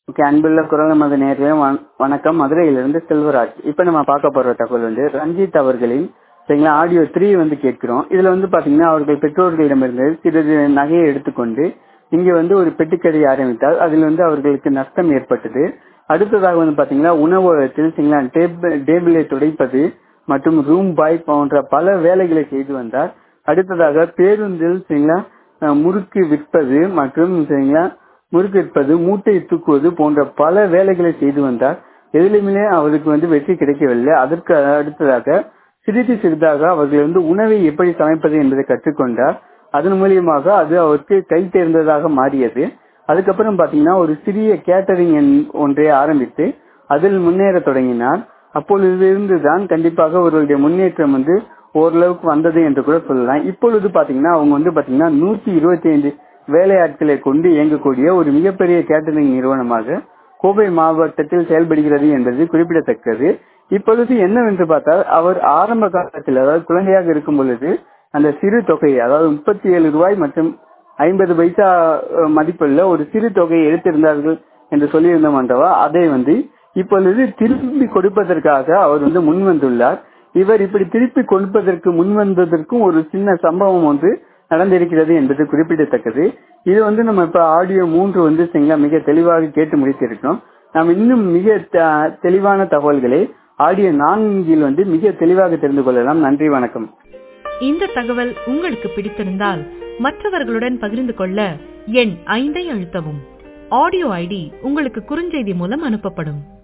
Okay, அன்புள்ள குரல் நமது நேயர்களே வணக்கம். மதுரையிலிருந்து செல்வராஜ். இப்ப நம்ம பார்க்க போற தகவல் ரஞ்சித் அவர்களின் சரிங்களா ஆடியோ 3 கேட்கிறோம். இதுல பாத்தீங்கன்னா அவர்கள் பெற்றோர்களிடமிருந்து சிறிது நகையை எடுத்துக்கொண்டு இங்க ஒரு பெட்டிக்கடை ஆரம்பித்தால் அதில் அவர்களுக்கு நஷ்டம் ஏற்பட்டது. அடுத்ததாக பாத்தீங்கன்னா உணவகத்தில் சரிங்களா டேபிளை துடைப்பது மற்றும் ரூம் பாய் போன்ற பல வேலைகளை செய்து வந்தார். அடுத்ததாக பேருந்தில் சரிங்களா முறுக்கு விற்பது மற்றும் சரிங்களா முறுக்கு விற்பது, மூட்டை தூக்குவது போன்ற பல வேலைகளை செய்து வந்தார். எதிலுமே அவருக்கு வெற்றி கிடைக்கவில்லை. அதற்கு அடுத்ததாக சிறிது சிறிதாக அவர்கள் உணவை எப்படி சமைப்பது என்பதை கற்றுக்கொண்டார். அதன் மூலியமாக அது அவருக்கு கை தேர்ந்ததாக மாறியது. அதுக்கப்புறம் பாத்தீங்கன்னா ஒரு சிறிய கேட்டரிங் ஒன்றை ஆரம்பித்து அதில் முன்னேற தொடங்கினார். அப்பொழுது இருந்துதான் கண்டிப்பாக அவர்களுடைய முன்னேற்றம் ஓரளவுக்கு வந்தது என்று கூட சொல்லலாம். இப்பொழுது பாத்தீங்கன்னா அவங்க பாத்தீங்கன்னா 125 வேலையாட்களை கொண்டு இயங்கக்கூடிய ஒரு மிகப்பெரிய கேட்டரிங் நிறுவனமாக கோவை மாவட்டத்தில் செயல்படுகிறது என்பது குறிப்பிடத்தக்கது. இப்பொழுது என்னவென்று பார்த்தால் அவர் ஆரம்ப காலத்தில் அதாவது குழந்தையாக இருக்கும் பொழுது அந்த சிறு தொகை அதாவது 37 ரூபாய் மற்றும் 50 பைசா மதிப்புள்ள ஒரு சிறு தொகையை எடுத்திருந்தார்கள் என்று சொல்லியிருந்தோம் அல்லவா, அதை இப்பொழுது திருப்பி கொடுப்பதற்காக அவர் முன் வந்துள்ளார். இவர் இப்படி திருப்பி கொடுப்பதற்கு முன் வந்ததற்கும் ஒரு சின்ன சம்பவம் நடந்திருக்கிறது என்பது குறிப்பிடத்தக்கது. இது நம்ம இப்ப ஆடியோ 3 மிக தெளிவாக கேட்டு முடித்திருக்கிறோம். நாம் இன்னும் மிக தெளிவான தகவல்களை ஆடியோ 4 மிக தெளிவாக தெரிந்து கொள்ளலாம். நன்றி, வணக்கம். இந்த தகவல் உங்களுக்கு பிடித்திருந்தால் மற்றவர்களுடன் பகிர்ந்து கொள்ள எண் 5 அழுத்தவும். ஆடியோ ஐடி உங்களுக்கு குறுஞ்செய்தி மூலம் அனுப்பப்படும்.